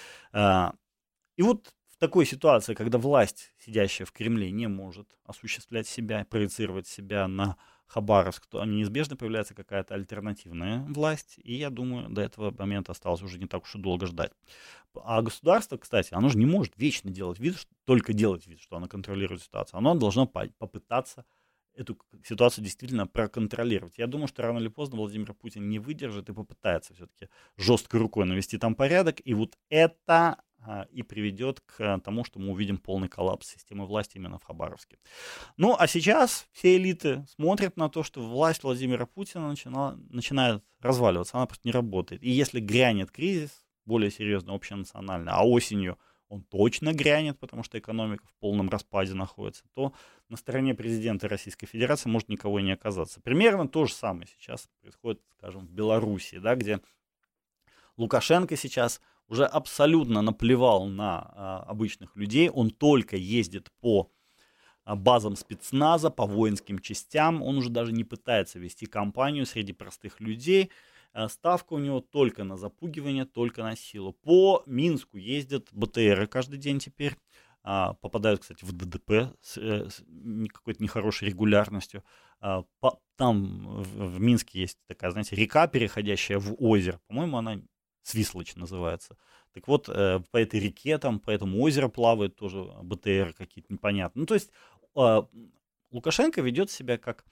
C: И вот в такой ситуации, когда власть, сидящая в Кремле, не может осуществлять себя, проецировать себя на Хабаровск, то неизбежно появляется какая-то альтернативная власть, и я думаю, до этого момента осталось уже не так уж и долго ждать. А государство, кстати, оно же не может вечно делать вид, что, только делать вид, что оно контролирует ситуацию. Оно должно попытаться эту ситуацию действительно проконтролировать. Я думаю, что рано или поздно Владимир Путин не выдержит и попытается все-таки жесткой рукой навести там порядок, и вот это а, и приведет к тому, что мы увидим полный коллапс системы власти именно в Хабаровске. Ну, а сейчас все элиты смотрят на то, что власть Владимира Путина начала, начинает разваливаться, она просто не работает. И если грянет кризис, более серьезный, общенациональный, а осенью он точно грянет, потому что экономика в полном распаде находится, то на стороне президента Российской Федерации может никого и не оказаться. Примерно то же самое сейчас происходит, скажем, в Белоруссии, да, где Лукашенко сейчас уже абсолютно наплевал на а, обычных людей, он только ездит по а, базам спецназа, по воинским частям, он уже даже не пытается вести кампанию среди простых людей. Ставка у него только на запугивание, только на силу. По Минску ездят БТРы каждый день теперь. Попадают, кстати, в ДДП с, с какой-то нехорошей регулярностью. Там в Минске есть такая, знаете, река, переходящая в озеро. По-моему, она Свислочь называется. Так вот, по этой реке, там, по этому озеру плавают тоже БТРы какие-то непонятные. Ну, то есть Лукашенко ведет себя как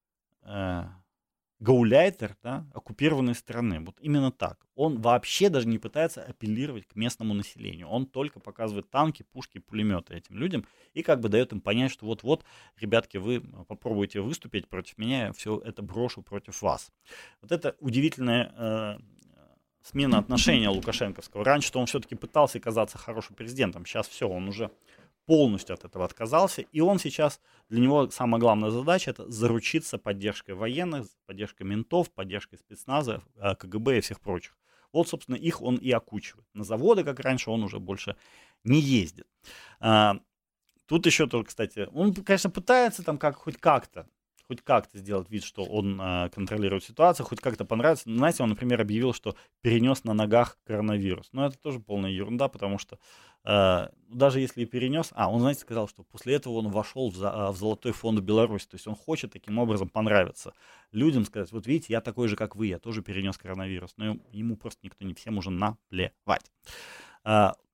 C: гауляйтер, да, оккупированной страны. Вот именно так. Он вообще даже не пытается апеллировать к местному населению. Он только показывает танки, пушки, пулеметы этим людям и как бы дает им понять, что вот-вот, ребятки, вы попробуйте выступить против меня, я все это брошу против вас. Вот это удивительная э, смена отношения Лукашенковского. Раньше-то он все-таки пытался казаться хорошим президентом. Сейчас все, он уже полностью от этого отказался, и он сейчас, для него самая главная задача — это заручиться поддержкой военных, поддержкой ментов, поддержкой спецназа, КГБ и всех прочих. Вот, собственно, их он и окучивает. На заводы, как раньше, он уже больше не ездит. Тут еще тоже, кстати, он, конечно, пытается там как, хоть как-то, хоть как-то сделать вид, что он э, контролирует ситуацию, хоть как-то понравится. Ну, знаете, он, например, объявил, что перенес на ногах коронавирус. Но это тоже полная ерунда, потому что э, даже если и перенес... А, он, знаете, сказал, что после этого он вошел в, за, в Золотой фонд Беларуси. То есть он хочет таким образом понравиться людям, сказать: вот видите, я такой же, как вы, я тоже перенес коронавирус. Но ему просто никто не всем уже наплевать. Э,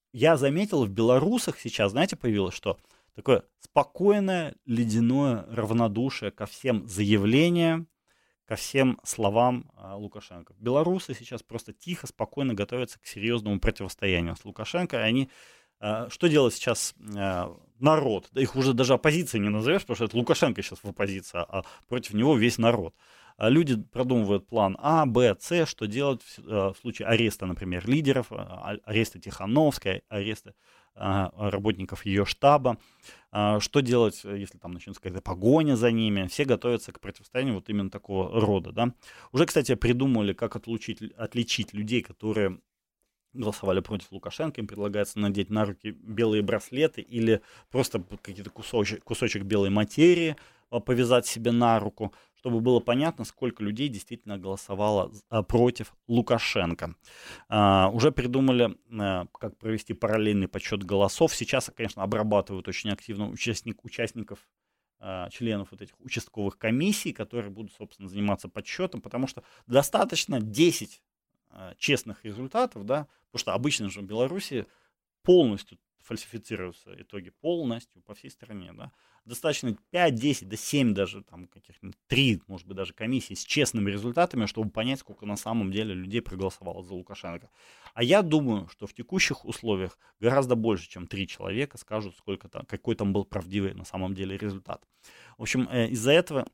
C: я заметил, в белорусах сейчас, знаете, появилось, что такое спокойное, ледяное равнодушие ко всем заявлениям, ко всем словам а, Лукашенко. Белорусы сейчас просто тихо, спокойно готовятся к серьезному противостоянию с Лукашенко. И они, а, что делает сейчас а, народ? Да их уже даже оппозицией не назовешь, потому что это Лукашенко сейчас в оппозиции, а против него весь народ. А люди продумывают план А, Б, С, что делать в, а, в случае ареста, например, лидеров, а, ареста Тихановской, ареста а, работников ее штаба. Что делать, если там начнется какая-то погоня за ними? Все готовятся к противостоянию вот именно такого рода. Да? Уже, кстати, придумали, как отлучить, отличить людей, которые голосовали против Лукашенко. Им предлагается надеть на руки белые браслеты или просто какие-то кусочек, кусочек белой материи повязать себе на руку, чтобы было понятно, сколько людей действительно голосовало против Лукашенко. А, уже придумали, а, как провести параллельный подсчет голосов. Сейчас, конечно, обрабатывают очень активно участник, участников, а, членов вот этих участковых комиссий, которые будут, собственно, заниматься подсчетом, потому что достаточно десять а, честных результатов, да, потому что обычно же в Беларуси полностью фальсифицируются итоги, полностью по всей стране, да. Достаточно пять, десять, да семь даже, там каких-нибудь три, может быть, даже комиссий с честными результатами, чтобы понять, сколько на самом деле людей проголосовало за Лукашенко. А я думаю, что в текущих условиях гораздо больше, чем три человека скажут, сколько там, какой там был правдивый на самом деле результат. В общем, из-за этого,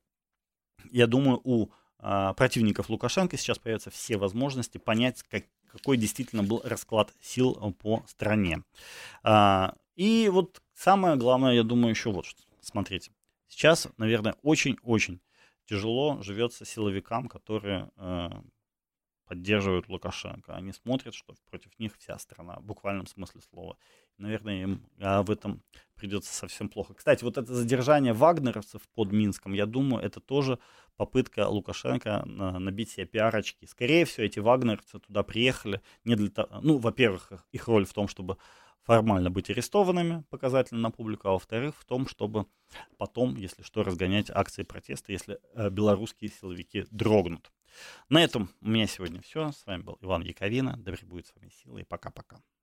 C: я думаю, у а, противников Лукашенко сейчас появятся все возможности понять, как, какой действительно был расклад сил по стране. А, и вот самое главное, я думаю, еще вот что. Смотрите, сейчас, наверное, очень-очень тяжело живется силовикам, которые э, поддерживают Лукашенко. Они смотрят, что против них вся страна, в буквальном смысле слова. Наверное, им а, в этом придется совсем плохо. Кстати, вот это задержание вагнеровцев под Минском, я думаю, это тоже попытка Лукашенко набить себе пиарочки. Скорее всего, эти вагнеровцы туда приехали не для того... Ну, во-первых, их роль в том, чтобы формально быть арестованными, показательно на публику, а во-вторых, в том, чтобы потом, если что, разгонять акции протеста, если э, белорусские силовики дрогнут. На этом у меня сегодня все. С вами был Иван Яковина. Да пребудет с вами сила и пока-пока.